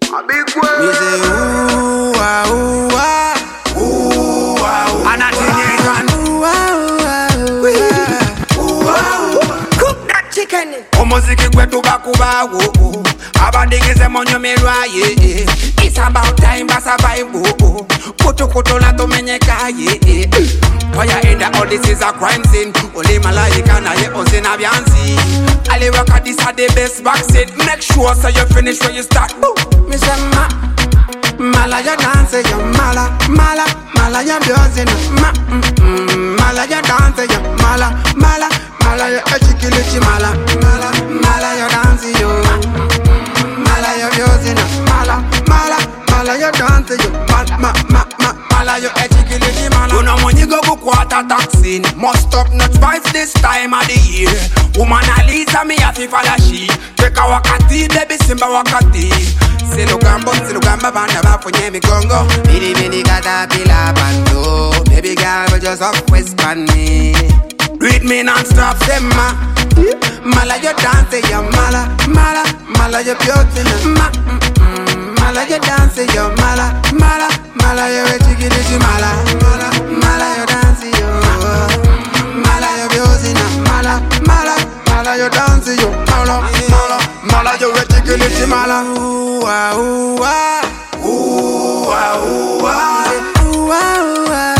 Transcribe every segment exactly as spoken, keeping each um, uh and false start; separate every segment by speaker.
Speaker 1: A big word.
Speaker 2: Me say ooh ah ooh ah ooh ah ooh. And I think it can ooh ah ooh ah ooh ah.
Speaker 1: Cook that chicken.
Speaker 2: Omuziki gwetu bakuba wo. Abandigeze monyo mirwaye. It's about time basa vibe wo. Kutu kutu na tumenyeka ye. Fire in the all this is a crime scene. Only malaika na ye ozina byansi. Ali waka this are the best vaccine. Make sure so you finish when you start. Me say ma, mala ya dance ya mala, mala, mala ya byansi na ma, mm, mm, mala ya dance ya mala, mala, mala ya echikilichi mala, mala, mala ya dance yo, mala ya byansi na mala, mala, mala ya dance yo, ma, ma, ma, ma, mala ya echikilichi mala. You know money go go quarter taxing. Must stop not vibes this time of the year. Woman Alisa me a fi follow she. Take a wakati, baby simba wakati. Silugamba, silugamba banda bafunye migongo. Bidi bidi katapila bando. Baby girl but just up whisper me. Read me non-stop, say ma. Mala you dance, ya mala, mala, mala you beautiful, ma. Mala you dance, ya mala, mala, mala you chikilichi mala, mala, mala you dance, yo. Mala you beautiful, mala, mala, mala you dance, yo. Mala, mala, mala you chikilichi mala. Ooh ah ooh ah, ooh ah ooh ah, ooh ah ooh ah,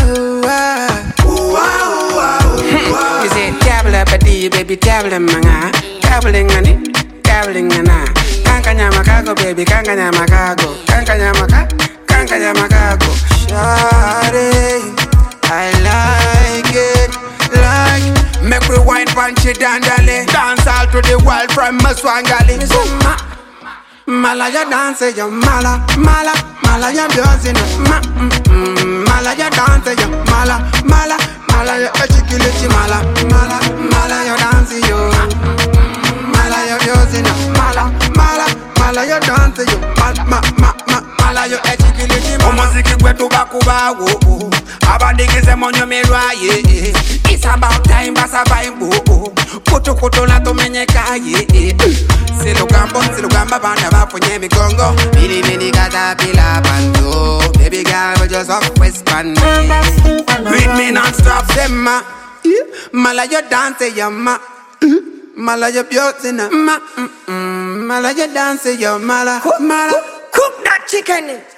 Speaker 2: ooh ah ooh ah. You say tabla badi baby tabla manga, tabling ani, tabling ana. Kankanya makago baby kankanya makago, kankanya maka, kankanya makago. Shawty, I like it, like. Make we wine punchy dandale, dance all to the world from Maswangali. So ma, mala ya dance ya mala, mala, mala ya byansi na ma, mm, mm, mala ya dance ya mala, mala, mala ya echikilichi mala, mala, mala ya dance yo, mala ya byansi na mala, mala, mala ya dance yo, ma, ma, ma, ma, mala ya echikilichi mala. Omuziki gwetu bakuba wo. Abandigeze monyo mirwaye. It's about time basa vibe wo. Kutu kutu na tumenyeka ye. Silugamba, silugamba banda bafunye migongo. Bidi bidi katapila bando. Baby girl but just up whisper me. Read me non-stop, say ma. Mala you dance ya ma. Mala you beauty na ma. Mala you dance ya mala, mala.
Speaker 1: Cook that chicken.